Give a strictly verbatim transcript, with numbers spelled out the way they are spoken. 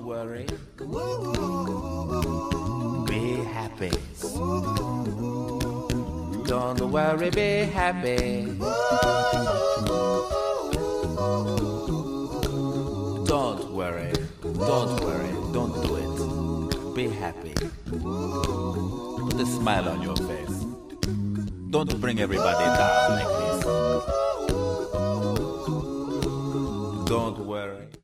worry. Be happy. Don't worry, be happy. Don't worry, don't worry, don't do it. Be happy. Put a smile on your face. Don't bring everybody down like this. Don't